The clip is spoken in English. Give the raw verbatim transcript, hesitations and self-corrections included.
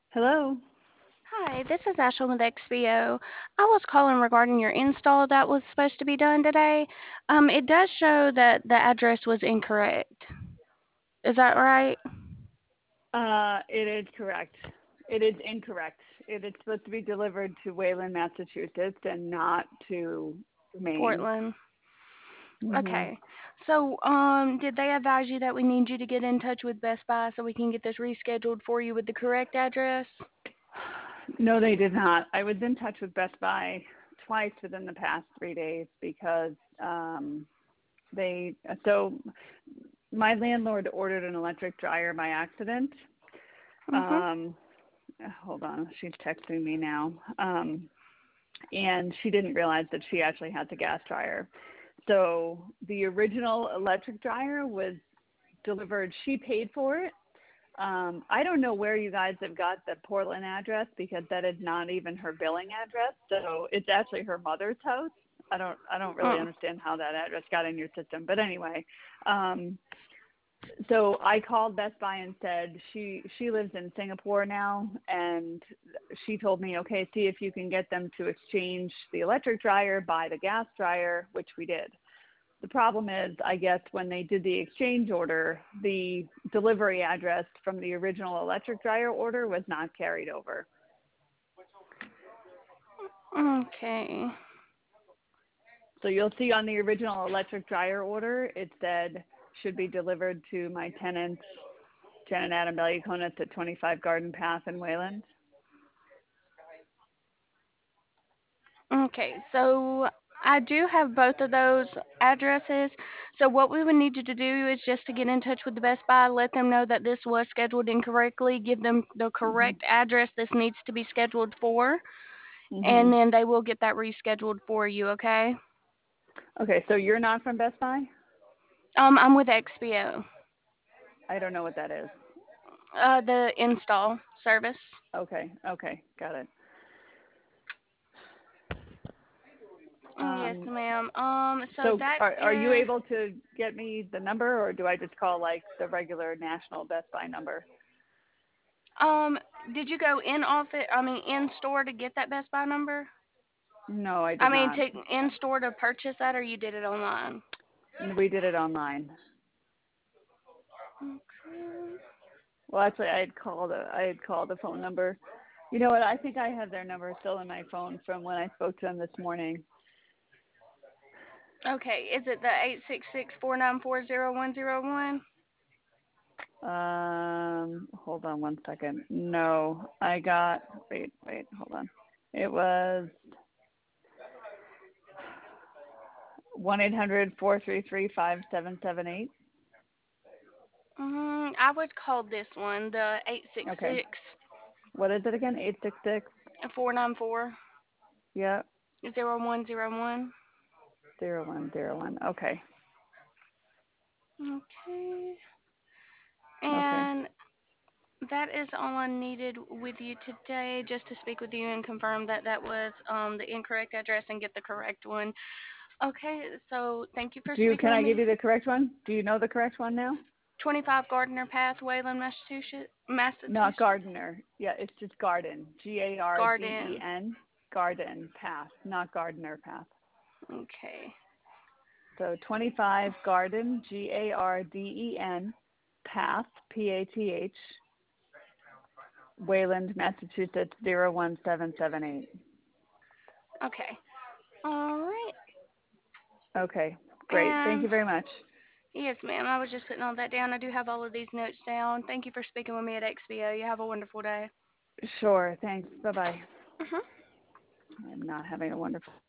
Hello. Hi, this is Ashley with X B O. I was calling regarding your install that was supposed to be done today. Um, it does show that the address was incorrect. Is that right? Uh, it is correct. It is incorrect. It is supposed to be delivered to Wayland, Massachusetts, and not to Maine. Portland. Mhm. Okay. So, um, did they advise you that we need you to get in touch with Best Buy so we can get this rescheduled for you with the correct address? No, they did not. I was in touch with Best Buy twice within the past three days because um, they. So my landlord ordered an electric dryer by accident. Mhm. Um, hold on, she's texting me now. Um, and she didn't realize that she actually had the gas dryer. So the original electric dryer was delivered. She paid for it. Um, I don't know where you guys have got the Portland address because that is not even her billing address. So it's actually her mother's house. I don't I don't really Mm. understand how that address got in your system. But anyway, um, so I called Best Buy and said she she lives in Singapore now, and she told me, okay, see if you can get them to exchange the electric dryer by the gas dryer, which we did. The problem is, I guess when they did the exchange order, the delivery address from the original electric dryer order was not carried over. Okay. So you'll see on the original electric dryer order, it said should be delivered to my tenants, Jen and Adam Belluconis at twenty-five Garden Path in Wayland. Okay, so I do have both of those addresses. So what we would need you to do is just to get in touch with the Best Buy, let them know that this was scheduled incorrectly, give them the Mhm. correct address this needs to be scheduled for, and Mhm. then they will get that rescheduled for you, okay? Okay, so you're not from Best Buy? Um, I'm with X B O, I don't know what that is. uh, the install service. Okay. Okay. Got it. Mm, yes, Um, ma'am. Um, so so that are are you is able to get me the number, or do I just call like the regular national Best Buy number? um, did you go in office? I mean, in store to get that Best Buy number? No, I I did mean, not. to in store to purchase that, or you did it online? We did it online. Okay. Well, actually, I had called a I had called the phone number. You know what? I think I have their number still in my phone from when I spoke to them this morning. Okay. Is it the eight six six four nine four zero one zero one? Um, hold on one second. No, I got. Wait, wait, hold on. It was one eight hundred four three three five seven seven eight. Mm, I would call this one the eight six Okay. six What is it again? Eight six six. four nine four Yep. zero one zero one. Zero one zero one. Okay. Okay. Okay. And that is all I needed with you today, just to speak with you and confirm that that was um, the incorrect address and get the correct one. Okay, so thank you for Do you? speaking Can with I give me. you the correct one? Do you know the correct one now? twenty-five Gardner Path, Wayland, Massachusetts. Not Massachusetts. Gardner. Yeah, it's just Garden. G A R D E Garden. N. Garden Path, not Gardner Path. Okay. So twenty-five Garden, G A R D E N, Path, P A T H, Wayland, Massachusetts, zero one seven seven eight. Okay. All right. Okay, great. Thank And you very much. yes, ma'am. I was just putting all that down. I do have all of these notes down. Thank you for speaking with me at X B O. You have a wonderful day. Sure, thanks. Bye-bye. Mhm. I'm not having a wonderful